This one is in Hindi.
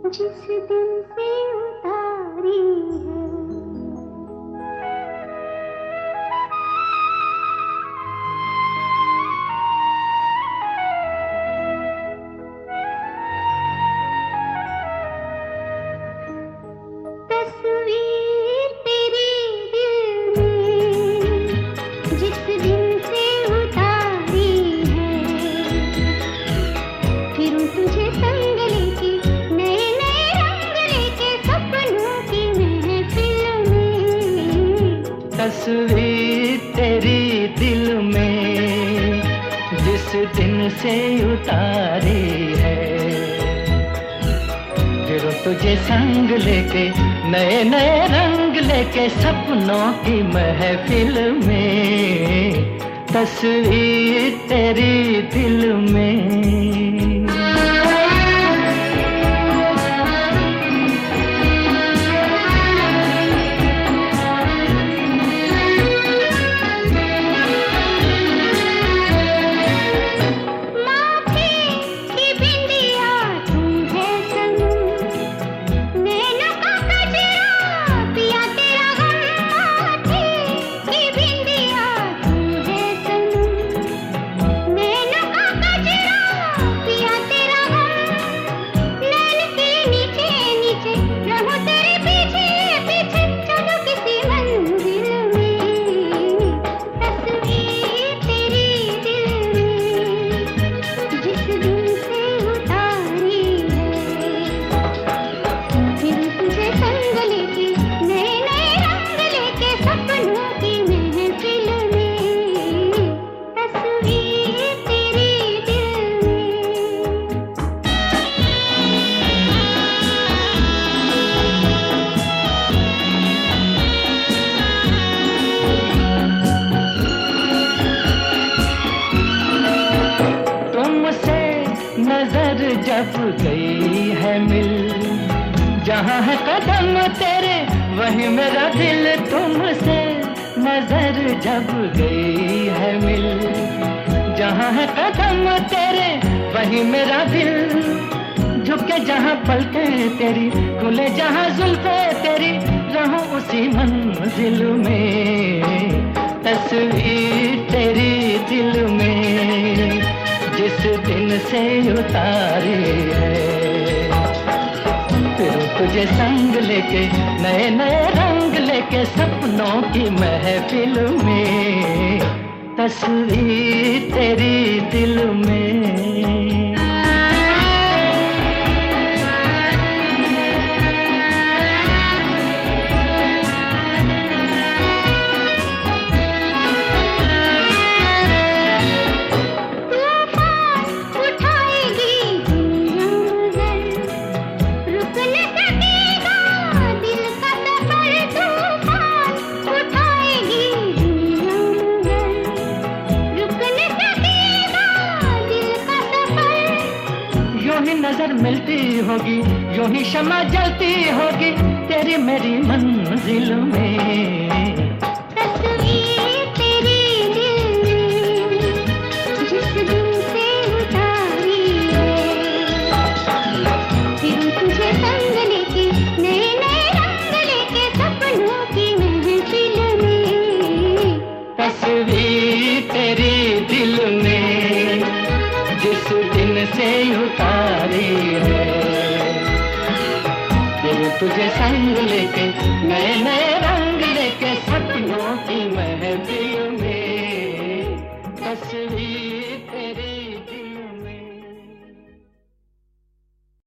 जिस दिन से उतारी है। तस्वीर तेरे दिल में जिस दिन से उतारी है, फिरूं तुझे संग लेके नए नए रंग लेके सपनों की महफिल में। तस्वीर तेरी दिल में जिस दिन से उतारी है, फिर तुझे संग लेके नए नए रंग लेके सपनों की महफिल में। तस्वीर तेरी दिल में। नजर जब गई है मिल, जहाँ है कदम तेरे वहीं मेरा दिल। तुमसे नजर जब गई है मिल, जहाँ है कदम तेरे वहीं मेरा दिल। झुके जहाँ पलके तेरी, खुले जहाँ जुल्फे तेरी, रहूं उसी मंजिल में। तस्वीर तेरी दिल में जिस दिन से उतारी है, फिर तुझे संग लेके नए नए रंग लेके सपनों की महफिल में। तस्वीर तेरी दिल में। नजर मिलती होगी यूं ही शमा जलती होगी तेरी मेरी मंजिल में। तस्वीर तेरी दिल में जिस दिन से उतारी है, फिर तुझे संग लेके नए नए रंग लेके सपनों की महफिल में। तस्वीर तेरी दिल में जिस दिन से उतारी है, फिर तुझे संग लेके नए नए रंग लेके सपनों की महफिल में। तस्वीर